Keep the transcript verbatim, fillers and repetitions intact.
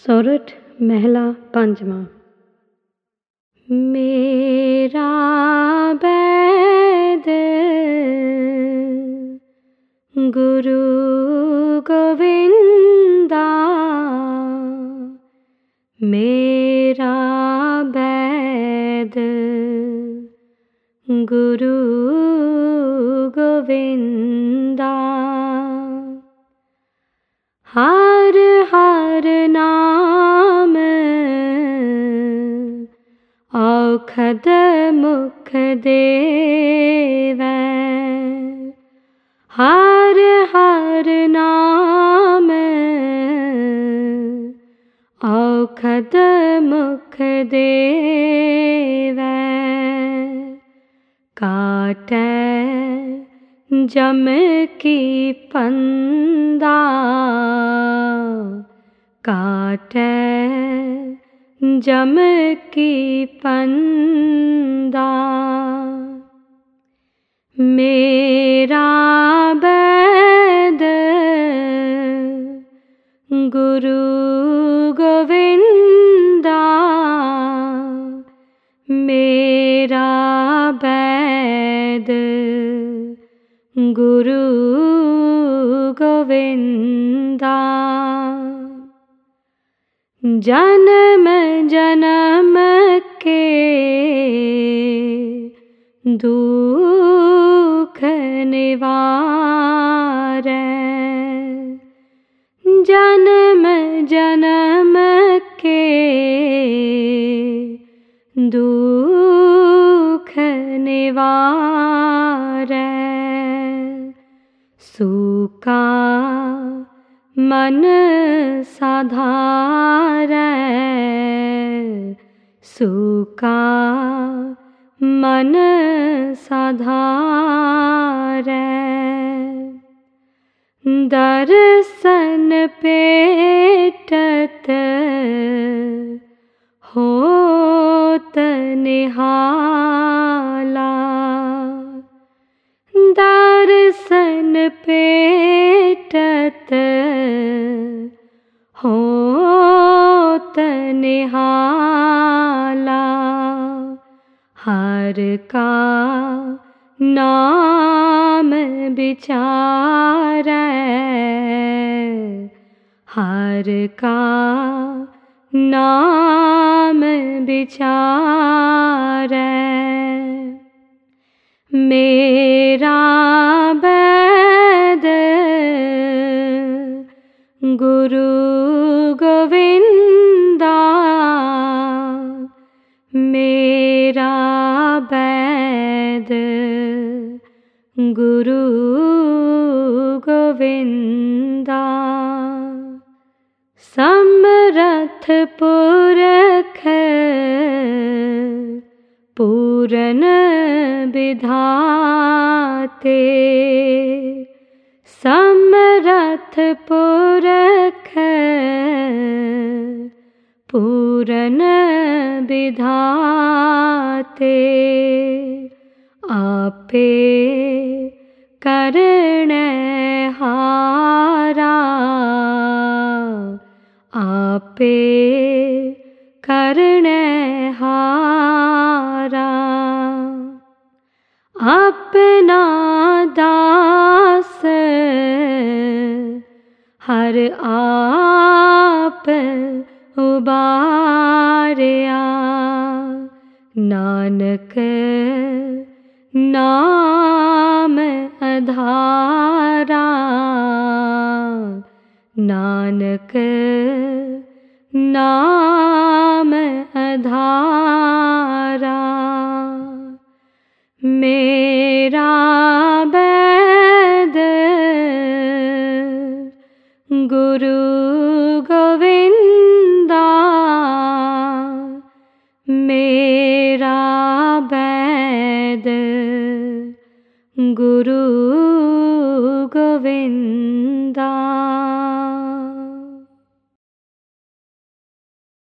सोरठ महला पंजवा। मेरा बैद गुरु गोविंदा, मेरा बैद गुरु गोविंदा। हर हर नाम औखद मुख देवै, हर हर नाम औखद मुख देवै। काटै जम की फंदा, काटै जम की फंदा। मेरा बैद गुरु गोविंदा, मेरा बैद गुरु गोविंदा। जन्म जन्म के दुख निवारै, जन्म जन्म के दुख निवारै। सूका मन साधारै, सूका मन साधारै। दर्शन पेटत होत निहाला, दर्शन पेटत होत निहाला। हर का नाम विचारै, हर का नाम विचारै। मेरा बैद गुरु गोविंदा, मेरा बैद गुरु गोविंदा। समरथ पुरख पूरन विधाते, समरथ पुरख पूरन विधाते। आपे करनहारा, आपे करनहारा। अपना दास हर आप उबारया, नानक नाम आधारा, नानक नाम आधारा। मेरा बैद गुरु गोविंदा, मेरा बैद गुरु